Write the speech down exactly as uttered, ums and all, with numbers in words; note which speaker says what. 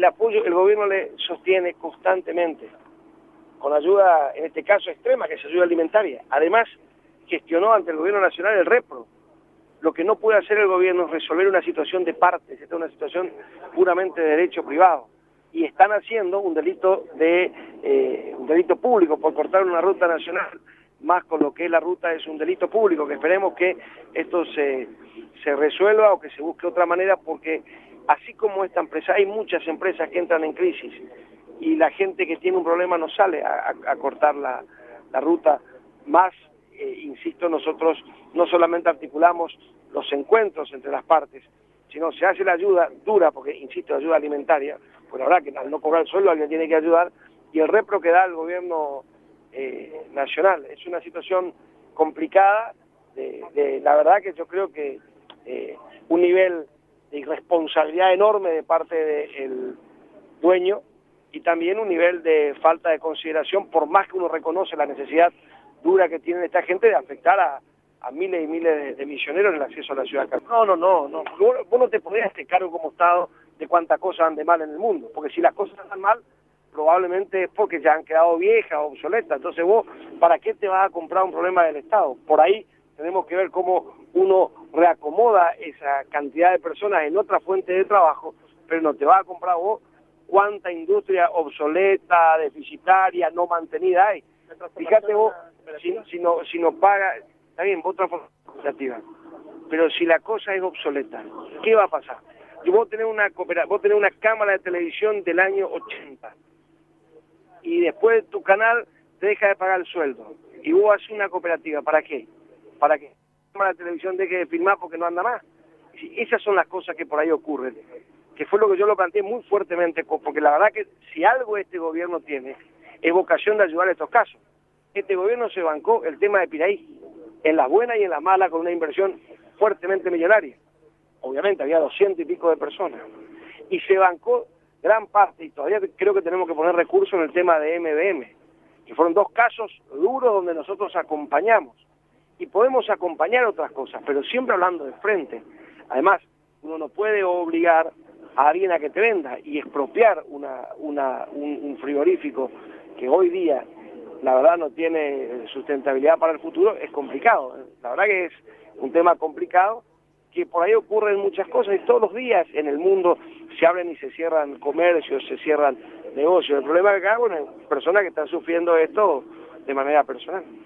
Speaker 1: el apoyo, el gobierno le sostiene constantemente, con ayuda, en este caso extrema, que es ayuda alimentaria. Además, gestionó ante el gobierno nacional el repro. Lo que no puede hacer el gobierno es resolver una situación de partes, esta es una situación puramente de derecho privado. Y están haciendo un delito de eh, un delito público por cortar una ruta nacional, más con lo que es la ruta es un delito público, que esperemos que esto se, se resuelva o que se busque otra manera, porque así como esta empresa, hay muchas empresas que entran en crisis y la gente que tiene un problema no sale a, a, a cortar la, la ruta. Más, eh, insisto, nosotros no solamente articulamos los encuentros entre las partes, sino se hace la ayuda dura, porque, insisto, ayuda alimentaria, pues la verdad que al no cobrar el sueldo alguien tiene que ayudar, y el repro que da el gobierno eh, nacional. Es una situación complicada, de, de, la verdad que yo creo que eh, un nivel de irresponsabilidad enorme de parte del dueño, y también un nivel de falta de consideración, por más que uno reconoce la necesidad dura que tiene esta gente de afectar a, a miles y miles de, de misioneros en el acceso a la ciudad. No, no, no, no. Vos, vos no te podés hacer cargo como Estado de cuántas cosas andan mal en el mundo, porque si las cosas andan mal, probablemente es porque ya han quedado viejas o obsoletas. Entonces vos, ¿para qué te vas a comprar un problema del Estado? Por ahí tenemos que ver cómo uno reacomoda esa cantidad de personas en otra fuente de trabajo, pero no te vas a comprar vos cuánta industria obsoleta, deficitaria, no mantenida hay. Fíjate vos, si, si, no, si no paga, está bien, vos transformás cooperativa, pero si la cosa es obsoleta, ¿qué va a pasar? Y vos tenés una vos tenés una cámara de televisión del año ochenta, y después tu canal te deja de pagar el sueldo, y vos haces una cooperativa, ¿para qué? Para que la cámara de televisión deje de filmar porque no anda más. Esas son las cosas que por ahí ocurren, que fue lo que yo lo planteé muy fuertemente, porque la verdad que si algo este gobierno tiene, es vocación de ayudar a estos casos. Este gobierno se bancó el tema de Piraí, en la buena y en la mala, con una inversión fuertemente millonaria. Obviamente había doscientos y pico de personas. Y se bancó gran parte, y todavía creo que tenemos que poner recursos en el tema de M B M, que fueron dos casos duros donde nosotros acompañamos. Y podemos acompañar otras cosas, pero siempre hablando de frente. Además, uno no puede obligar a alguien a que te venda y expropiar una, una, un, un frigorífico que hoy día la verdad no tiene sustentabilidad para el futuro. Es complicado, la verdad que es un tema complicado, que por ahí ocurren muchas cosas, y todos los días en el mundo se abren y se cierran comercios, se cierran negocios. El problema es que acá, bueno, hay personas que están sufriendo esto de manera personal.